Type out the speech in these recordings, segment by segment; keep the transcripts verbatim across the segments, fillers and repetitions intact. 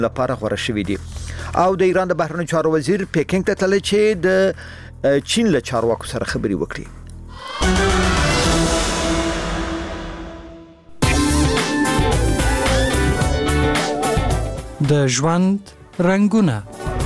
لپاره غوره شوي دي. او د ایران د بهرنیو چارو وزیر پیکینګ ته تللی چې د چین له چارواکو سره خبرې وکړي. د ژوند رنګونه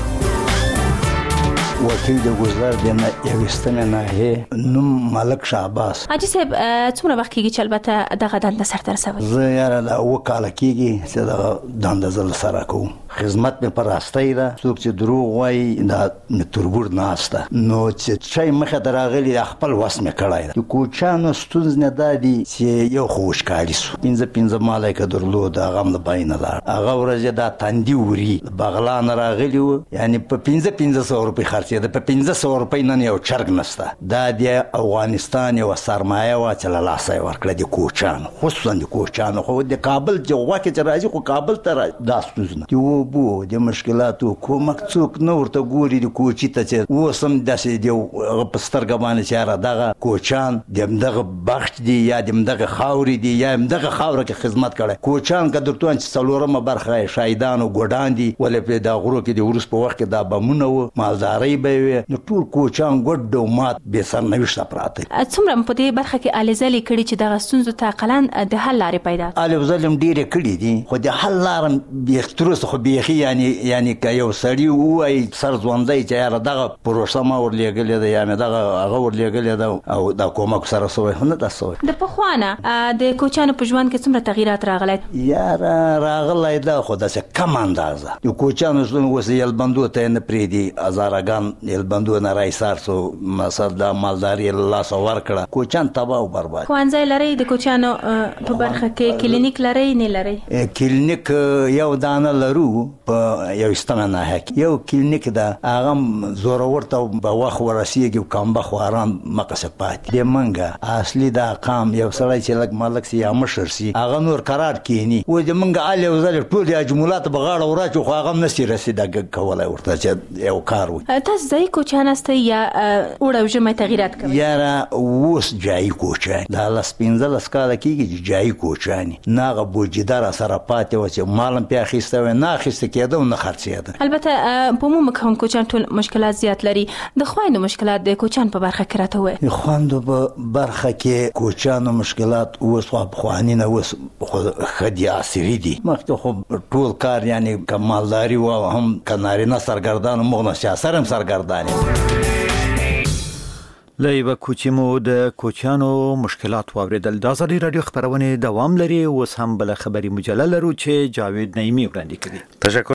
وکیل د ګذر د یوستنه نه نوم ملک شعباس. حاجی صاحب څومره وخت کېږي چې البته دغه دنده سرته رسوي؟ زه یاره د اوه کاله کېږي چې دغه دنده زه له سره کوم. خدمت مې په راستۍ ده. څوک چې دروغ وایي دا مې تربور ناسته نو چې شی مخې ته راغلي د خپل وس مې کړی ده. د کوچیانو ستونزې نه دا دي چې یو خو وچکالي سو پنځه پنځه ماله یې که درلود هغه هم له بینه لاړ. هغه ورځ دا تندي وري بغلا نه راغلي وو یعنې په پنځه پنځه سوه روپۍ خرڅېده. په پنځه سوه روپۍ نن یو چرګ نشته. دا د افغانستان یوه سرمایه وه چې له لاسه یې ورکړه د کوچیانو خصوصا د کوچیانو. خو د کابل جغوا کې چې راځي خو کابل ته راځي دا ستونزه د اوبو د مشکلاتو کومک څوک نه ورته ګوري. د کوچي ته چې اوس هم داسې د هغه په سترګه باندې چې یاره دغه کوچیان د همدغه بخت دي یا د همدغه خاورې دي یا همدغه خاوره کې خدمت کړی. کوچیان که درته وایم چې څلورمه برخه یې شهیدان او ګوډان دي ولې په دا غرو کې د وروس په وخت کې دا بمونه وو مالدارۍ به وي نو ټول کوچیان ګوډ او مات بې سرنوشته پراته. څومره په دې برخه کې هلې ځلې کړي چې دغه ستونزو ته اقلن د حل لارې پیدا کړي؟ هلې ځلې هم ډېرې کړي دي خو د حل لاره بیخ تر اوسه خو بیخي یعنې یعنی که یو سړي ووایي سر ژوندی چې یاره دغه پروسه ما ورلېږلې ده یا مې دغه هغه ورلېږلې ده او دا کومک سره سوی نه ده سوی. د پخوا نه د کوچیانو په ژوند کې څومره تغییرات راغلی؟ یاره راغلی ده خو داسې کم اندازه. د کوچیانو ژوند اوس یلبندو ته یې نه پرېږدي. هزارهګان یلبندو نه راایسار سو مثلا دا مالداري یې له لاسه ورکړه. کوچیان تباه او برباد. ښوونځی لرئ د کوچیانو په برخه کې؟ کلینیک لرئ نه لرئ؟ کلینیک یو دانه لرو په یوستمه ناحیه کې. یو کلینیک ده هغه هم زورور ته به وخت ورسېږي او کمبخت و ارام مقصد پاتې. د منګه اصلي دا قام یو سړی چې لږ ملک سي یا مشر سي هغه نور قرار کښېني و د منګه هلې او ځلې ټول د اجملات په غاړه وراچو خو هغه هم نسي رسېدګ کولی ورته چې یو کار وي. تاسو ځایي کوچیان هستئ یا اوړه او ژمی تغییرات کوئ؟ یاره اوس جایي کوچیان دا لس پنځلس کاله کېږي چې جایي کوچیان نه هغه بوجیده را سره پاتې وه چې مال هم پرې اخیستی وی نه اخیسته کېده او نه خرڅېده. البته په عموم که هم کوچیان ټول مشکلات زیات لري د خویندو مشکلات د کوچیان په برخه کې راته ووایئ. د خویندو په برخه کې کوچیانو مشکلات اوس خو پخواني نه اوس خو ښه دي عصري دي. مخکې خو ټول کار یعنې که مالداري وه هم که نارینه سرګردان موږ نه سیاست هم سرګردان یم. له یوه کوچي مو د کوچیانو مشکلات واورېدل. د ازادي راډیو خپرونې دوام لري. اوس هم بله خبري مجله لرو چې جاوید نعیمي وړاندې کوي. تشکر.